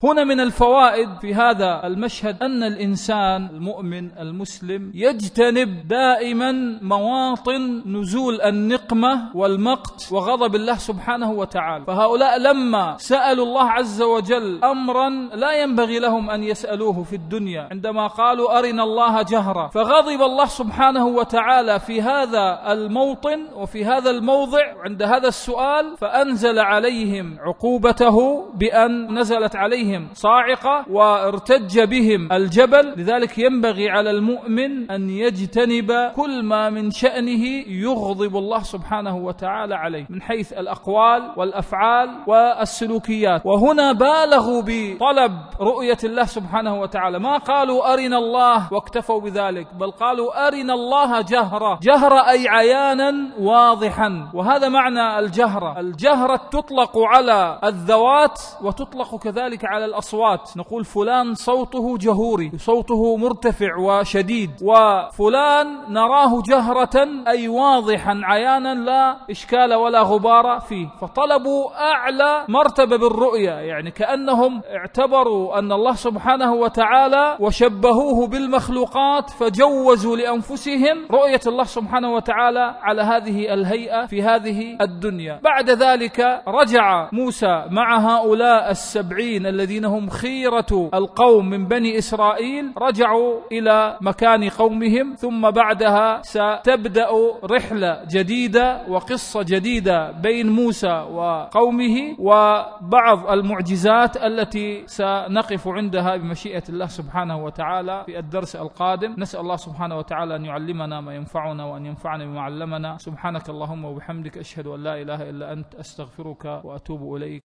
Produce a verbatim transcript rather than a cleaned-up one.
هنا من الفوائد في هذا المشهد أن الإنسان المؤمن المسلم يجتنب دائما مواطن نزول النقمة والمقت وغضب الله سبحانه وتعالى. فهؤلاء لما سألوا الله عز وجل أمرا لا ينبغي لهم أن يسألوه في الدنيا، عندما قالوا أرنا الله جهرا، فغضب الله سبحانه وتعالى في هذا الموطن وفي هذا الموضع عند هذا السؤال، فأنزل عليهم عقوبته بأن نزلت عليهم صاعقة وارتج بهم الجبل. لذلك ينبغي على المؤمن أن يجتنب كل ما من شأنه يغضب الله سبحانه وتعالى عليه من حيث الأقوال والأفعال والسلوكيات. وهنا بالغوا بطلب رؤية الله سبحانه وتعالى، ما قالوا أرنا الله واكتفوا بذلك، بل قالوا أرنا الله جهرا. جهر أي عيانا واضحا، وهذا معنى الجهرة. الجهرة تطلق على الذوات وتطلق كذلك على الأصوات. نقول فلان صوته جهوري، صوته مرتفع وشديد، وفلان نراه جهرة أي واضحا عيانا لا إشكال ولا غبار فيه. فطلبوا أعلى مرتبة بالرؤية، يعني كأنهم اعتبروا أن الله سبحانه وتعالى وشبهوه بالمخلوقات، فجوزوا لأنفسهم رؤية الله سبحانه وتعالى على هذه الهيئة في هذه الدنيا. بعد ذلك رجع موسى مع هؤلاء السبعين الذين هم خيرة القوم من بني إسرائيل، رجعوا إلى مكان قومهم، ثم بعدها ستبدأ رحلة جديدة وقصة جديدة بين موسى وقومه، وبعض المعجزات التي سنقف عندها بمشيئة الله سبحانه وتعالى في الدرس القادم. نسأل الله سبحانه وتعالى أن يعلمنا ما ينفعنا وأن ينفعنا بما علمنا. سبحانك اللهم وبحمدك، أشهد أن لا إله إلا أنت، أستغفرك وأتوب إليك.